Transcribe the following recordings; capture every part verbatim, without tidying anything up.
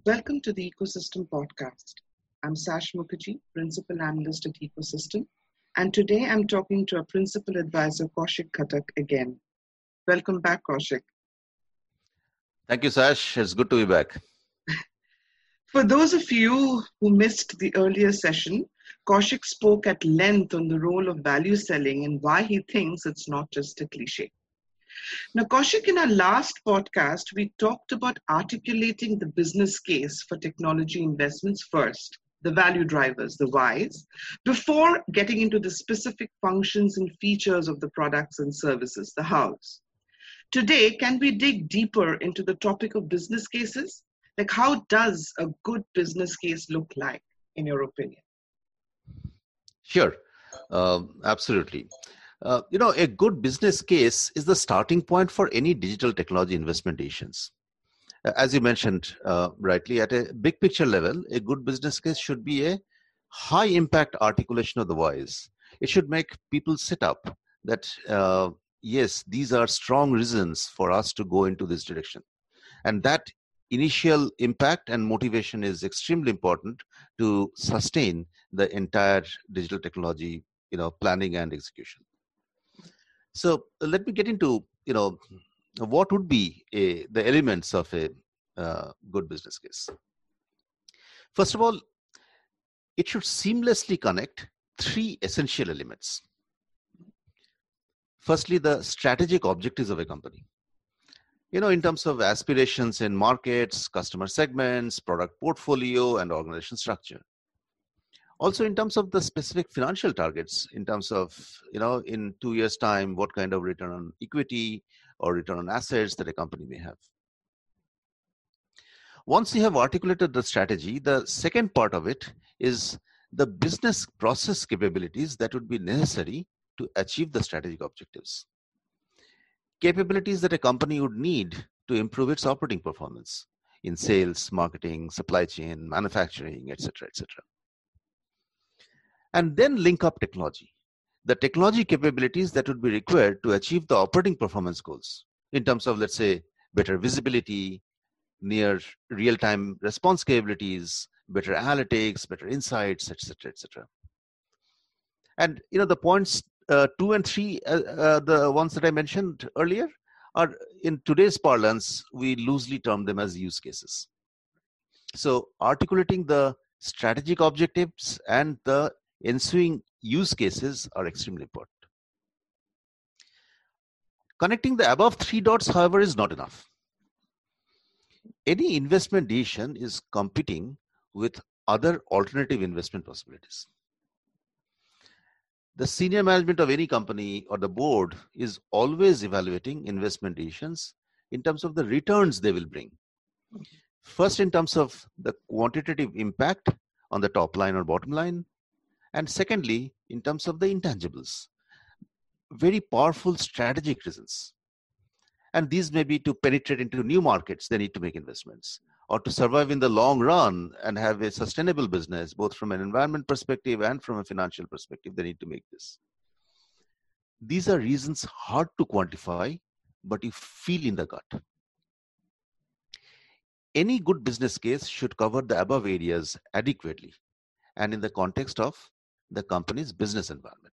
Welcome to the Ecosystem Podcast. I'm Sash Mukherjee, Principal Analyst at Ecosystem, and today I'm talking to our Principal Advisor, Kaushik Khattak, again. Welcome back, Kaushik. Thank you, Sash. It's good to be back. For those of you who missed the earlier session, Kaushik spoke at length on the role of value selling and why he thinks it's not just a cliche. Now, Kaushik, in our last podcast, we talked about articulating the business case for technology investments first, the value drivers, the whys, before getting into the specific functions and features of the products and services, the hows. Today, can we dig deeper into the topic of business cases? Like, how does a good business case look like, in your opinion? Sure, uh, absolutely. Uh, you know, a good business case is the starting point for any digital technology investment decisions. As you mentioned uh, rightly, at a big picture level, a good business case should be a high impact articulation of the whys. It should make people sit up that, uh, yes, these are strong reasons for us to go into this direction. And that initial impact and motivation is extremely important to sustain the entire digital technology, you know, planning and execution. So let me get into, you know, what would be a, the elements of a uh, good business case. First of all, it should seamlessly connect three essential elements. Firstly, the strategic objectives of a company. You know, in terms of aspirations in markets, customer segments, product portfolio, and organization structure. Also, in terms of the specific financial targets, in terms of, you know, in two years' time, what kind of return on equity or return on assets that a company may have. Once you have articulated the strategy, the second part of it is the business process capabilities that would be necessary to achieve the strategic objectives. Capabilities that a company would need to improve its operating performance in sales, marketing, supply chain, manufacturing, et cetera, et cetera. And then link up technology, the technology capabilities that would be required to achieve the operating performance goals in terms of, let's say, better visibility, near real-time response capabilities, better analytics, better insights, et cetera, et cetera. And, you know, the points uh, two and three, uh, uh, the ones that I mentioned earlier, are in today's parlance, we loosely term them as use cases. So articulating the strategic objectives and the ensuing use cases are extremely important. Connecting the above three dots, however, is not enough. Any investment decision is competing with other alternative investment possibilities. The senior management of any company or the board is always evaluating investment decisions in terms of the returns they will bring. First, in terms of the quantitative impact on the top line or bottom line, and secondly, in terms of the intangibles, very powerful strategic reasons. And these may be to penetrate into new markets, they need to make investments, or to survive in the long run and have a sustainable business, both from an environment perspective and from a financial perspective, they need to make this. These are reasons hard to quantify, but you feel in the gut. Any good business case should cover the above areas adequately and in the context of the company's business environment.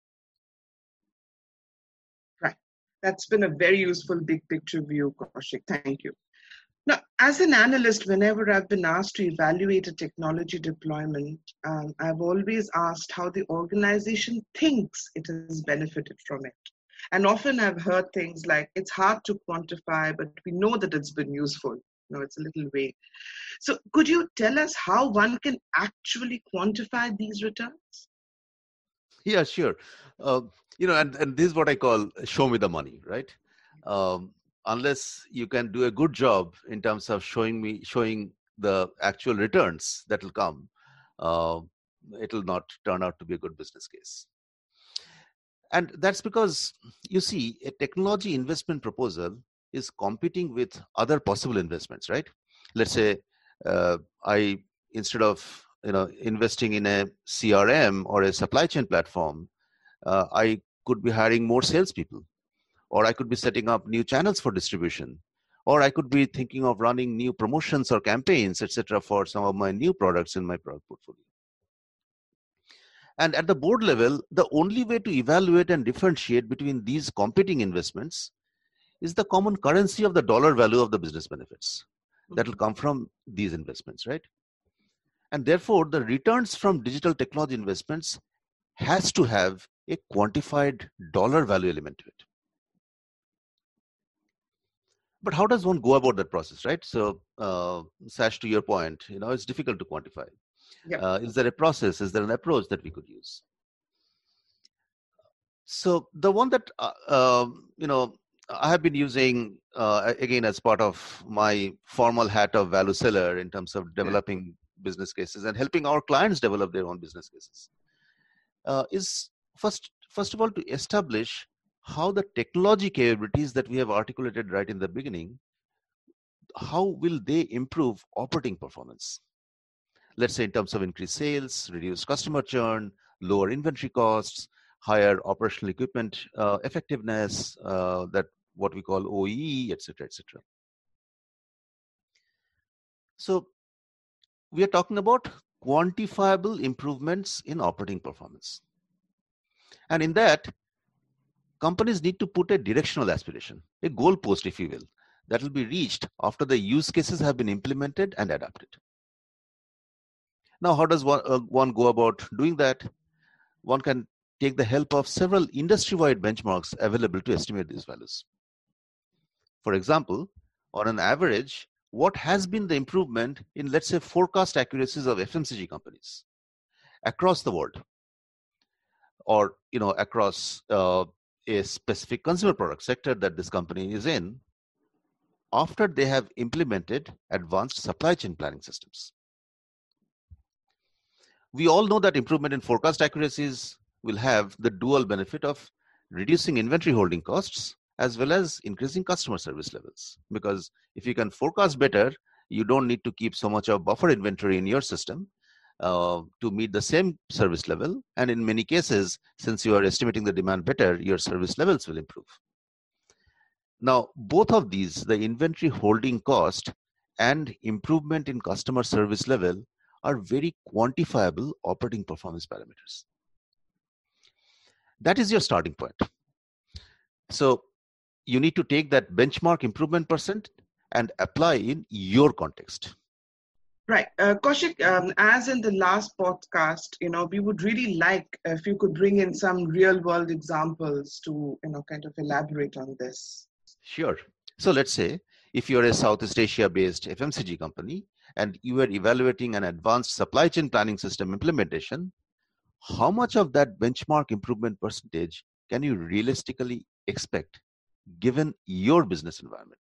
Right. That's been a very useful big picture view, Kaushik. Thank you. Now, as an analyst, whenever I've been asked to evaluate a technology deployment, um, I've always asked how the organization thinks it has benefited from it. And often I've heard things like, it's hard to quantify, but we know that it's been useful. No, it's a little vague. So could you tell us how one can actually quantify these returns? Yeah, sure. Uh, you know, and, and this is what I call show me the money, right? Um, unless you can do a good job in terms of showing me, showing the actual returns that will come, uh, it will not turn out to be a good business case. And that's because, you see, a technology investment proposal is competing with other possible investments, right? Let's say uh, I, instead of you know investing in a C R M or a supply chain platform, uh, I could be hiring more salespeople, or I could be setting up new channels for distribution, Or I could be thinking of running new promotions or campaigns, et cetera, for some of my new products in my product portfolio. And at the board level, the only way to evaluate and differentiate between these competing investments is the common currency of the dollar value of the business benefits that will come from these investments, right? And therefore, the returns from digital technology investments has to have a quantified dollar value element to it. But how does one go about that process, right? So, uh, Sash, to your point, you know, it's difficult to quantify. Yep. Uh, is there a process? Is there an approach that we could use? So the one that, uh, uh, you know, I have been using, uh, again, as part of my formal hat of value seller in terms of developing business cases and helping our clients develop their own business cases, uh, is first, first of all, to establish how the technology capabilities that we have articulated right in the beginning, how will they improve operating performance? Let's say in terms of increased sales, reduced customer churn, lower inventory costs, higher operational equipment uh, effectiveness, uh, that what we call O E E, et cetera, et cetera. So we are talking about quantifiable improvements in operating performance. And in that, companies need to put a directional aspiration, a goal post, if you will, that will be reached after the use cases have been implemented and adapted. Now, how does one, uh, one go about doing that? One can take the help of several industry-wide benchmarks available to estimate these values. For example, on an average, what has been the improvement in, let's say, forecast accuracies of F M C G companies across the world, or you know, across uh, a specific consumer product sector that this company is in, after they have implemented advanced supply chain planning systems? We all know that improvement in forecast accuracies will have the dual benefit of reducing inventory holding costs as well as increasing customer service levels. Because if you can forecast better, you don't need to keep so much of buffer inventory in your system uh, to meet the same service level. And in many cases, since you are estimating the demand better, your service levels will improve. Now, both of these, the inventory holding cost and improvement in customer service level, are very quantifiable operating performance parameters. That is your starting point. So you need to take that benchmark improvement percent and apply in your context. Right. Uh, Kaushik, um, as in the last podcast, you know, we would really like if you could bring in some real world examples to, you know, kind of elaborate on this. Sure. So let's say if you're a Southeast Asia based F M C G company and you are evaluating an advanced supply chain planning system implementation, how much of that benchmark improvement percentage can you realistically expect given your business environment?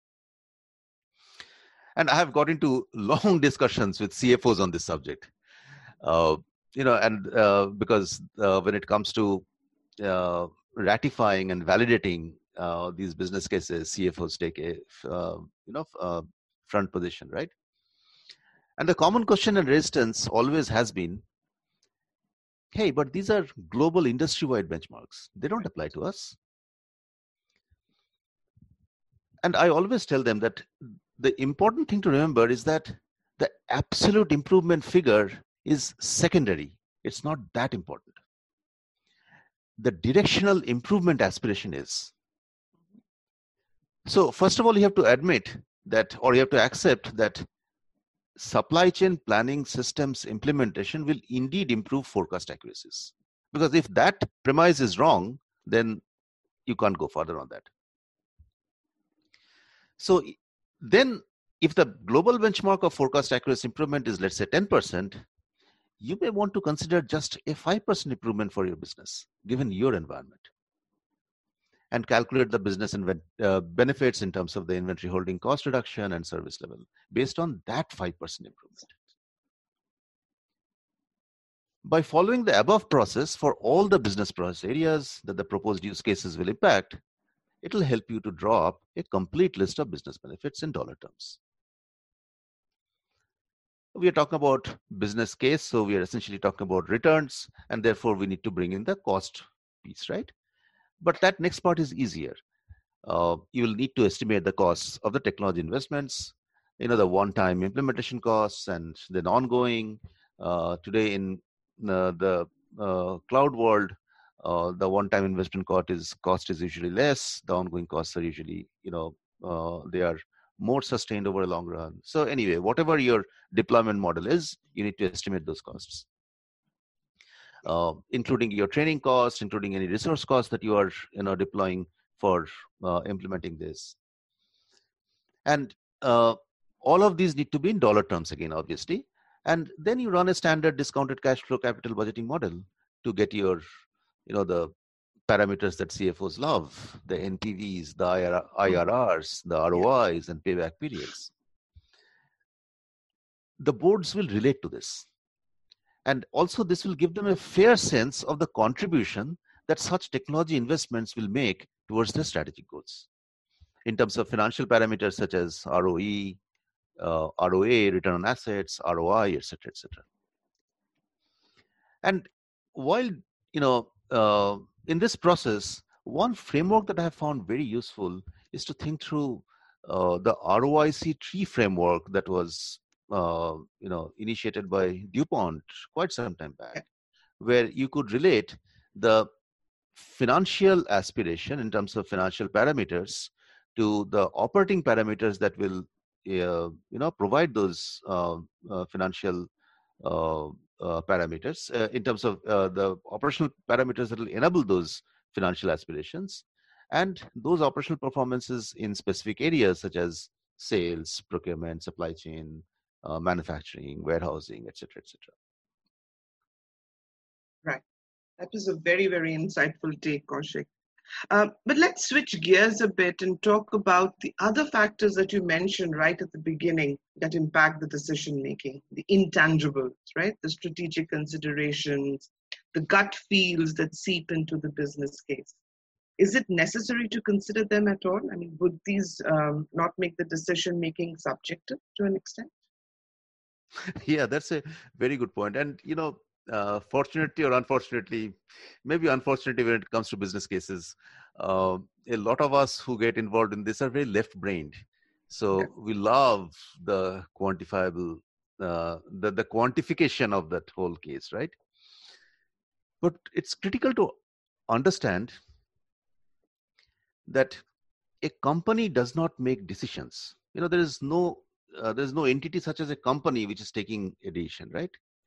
And I have got into long discussions with C F Os on this subject. Uh, you know, and uh, because uh, when it comes to uh, ratifying and validating uh, these business cases, C F Os take a uh, you know uh, front position, right? And the common question and resistance always has been, hey, but these are global industry-wide benchmarks. They don't apply to us. And I always tell them that the important thing to remember is that the absolute improvement figure is secondary. It's not that important. The directional improvement aspiration is. So first of all, you have to admit that, or you have to accept that supply chain planning systems implementation will indeed improve forecast accuracies. Because if that premise is wrong, then you can't go further on that. So then if the global benchmark of forecast accuracy improvement is, let's say, ten percent, you may want to consider just a five percent improvement for your business, given your environment, and calculate the business inv- uh, benefits in terms of the inventory holding cost reduction and service level based on that five percent improvement. By following the above process for all the business process areas that the proposed use cases will impact, it will help you to draw up a complete list of business benefits in dollar terms. We are talking about business case, so we are essentially talking about returns, and therefore we need to bring in the cost piece, right? But that next part is easier. uh, you will need to estimate the costs of the technology investments, you know, the one-time implementation costs and then ongoing. Uh, today in uh, the uh, cloud world, uh, the one-time investment cost is cost is usually less. The ongoing costs are usually, you know, uh, they are more sustained over a long run. So anyway, whatever your deployment model is, you need to estimate those costs, uh, including your training costs, including any resource costs that you are, you know, deploying for uh, implementing this. And uh, all of these need to be in dollar terms again, obviously. And then you run a standard discounted cash flow capital budgeting model to get your, you know, the parameters that C F Os love, the N P Vs, the I R Rs, the R O Is, and payback periods. The boards will relate to this. And also this will give them a fair sense of the contribution that such technology investments will make towards their strategic goals in terms of financial parameters such as R O E, uh, R O A, return on assets, R O I, et cetera, et cetera. And while, you know, uh, in this process, one framework that I have found very useful is to think through uh, the R O I C tree framework that was, uh, you know, initiated by DuPont quite some time back, where you could relate the financial aspiration in terms of financial parameters to the operating parameters that will, uh, you know, provide those uh, uh, financial uh, uh, parameters uh, in terms of uh, the operational parameters that will enable those financial aspirations, and those operational performances in specific areas such as sales, procurement, supply chain, uh, manufacturing, warehousing, et cetera, et cetera. Right. That was a very, very insightful take, Kaushik. Uh, but let's switch gears a bit and talk about the other factors that you mentioned right at the beginning that impact the decision making, the intangibles, right? The strategic considerations, the gut feels that seep into the business case. Is it necessary to consider them at all? I mean, would these um, not make the decision making subjective to an extent? Yeah, that's a very good point. And, you know, uh, fortunately or unfortunately, maybe unfortunately when it comes to business cases, uh, a lot of us who get involved in this are very left-brained. So Okay. we love the quantifiable, uh, the, the quantification of that whole case, right? But it's critical to understand that a company does not make decisions. You know, there is no, uh, there is no entity such as a company which is taking a decision, right?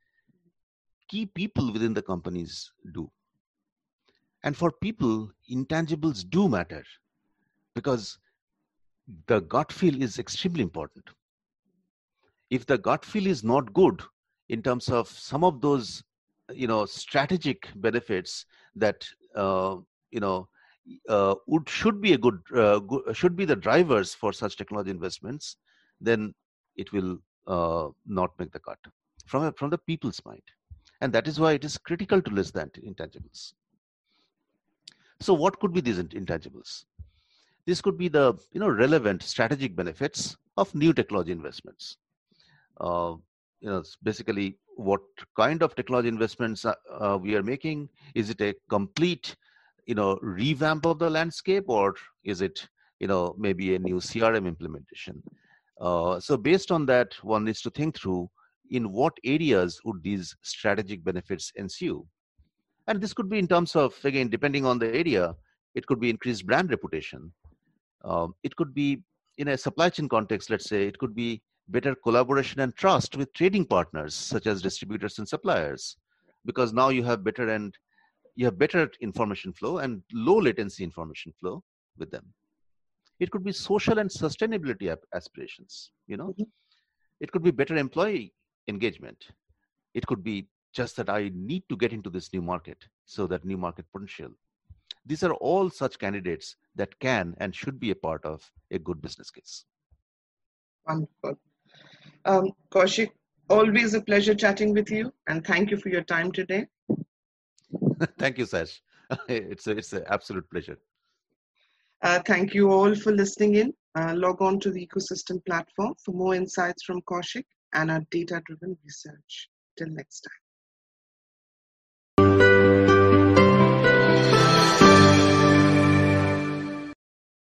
Key people within the companies do. And for people, intangibles do matter because the gut feel is extremely important. If the gut feel is not good in terms of some of those, you know, strategic benefits that, uh, you know, uh, would should be a good, uh, good, should be the drivers for such technology investments, then it will uh, not make the cut from a, from the people's mind. And that is why it is critical to list the intangibles. So what could be these intangibles? This could be the, you know, relevant strategic benefits of new technology investments. Uh, you know, basically what kind of technology investments uh, uh, we are making. Is it a complete, you know, revamp of the landscape, or is it, you know, maybe a new C R M implementation? Uh, so based on that, one needs to think through in what areas would these strategic benefits ensue. And this could be in terms of, again, depending on the area, it could be increased brand reputation. Um, it could be in a supply chain context, let's say, it could be better collaboration and trust with trading partners, such as distributors and suppliers, because now you have better and you have better information flow and low latency information flow with them. It could be social and sustainability aspirations, you know, Mm-hmm. it could be better employee engagement. It could be just that I need to get into this new market, so that new market potential. These are all such candidates that can and should be a part of a good business case. Wonderful. Um, Kaushik, always a pleasure chatting with you, and thank you for your time today. Thank you, Sash. It's a, it's an absolute pleasure. Uh, thank you all for listening in. Uh, log on to the ecosystem platform for more insights from Kaushik and our data-driven research. Till next time.